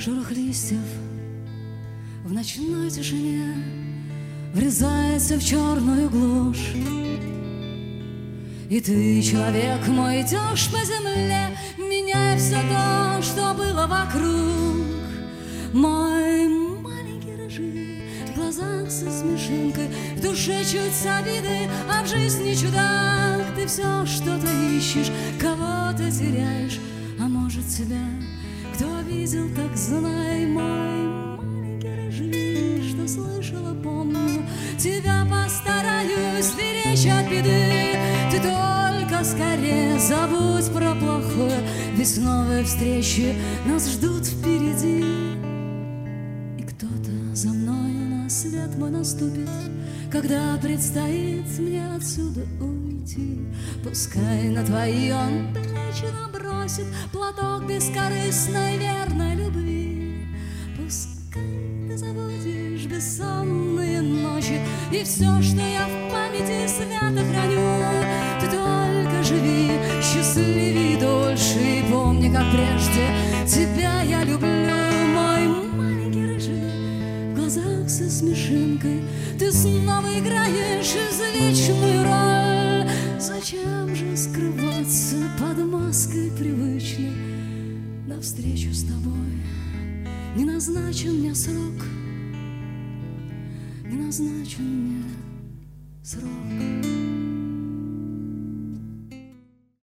Шорох листьев в ночной тишине врезается в черную глушь. И ты, человек мой, идешь по земле, меняя все то, что было вокруг. Мой маленький рыжий, в глазах со смешинкой, в душе чуть с обиды, а в жизни чудак. Ты все что-то ищешь, кого-то теряешь, а может тебя кто видел, так знай. Мой маленький рыжий, что слышала, помню, тебя постараюсь беречь от беды. Ты только скорее забудь про плохое, ведь новые встречи нас ждут впереди. И кто-то за мною на свет мой наступит, когда предстоит мне отсюда уйти. Пускай на твои он плечи набросит платок бескорыстной верной любви. Пускай ты забудешь бессонные ночи и все, что я в памяти свято храню. Ты только живи, счастливей дольше, и помни, как прежде тебя я люблю. Мой маленький рыжий, в глазах со смешинкой, ты снова играешь извечную роль. Зачем же скрываться под маской привычной? Навстречу с тобой не назначен мне срок, не назначен мне срок.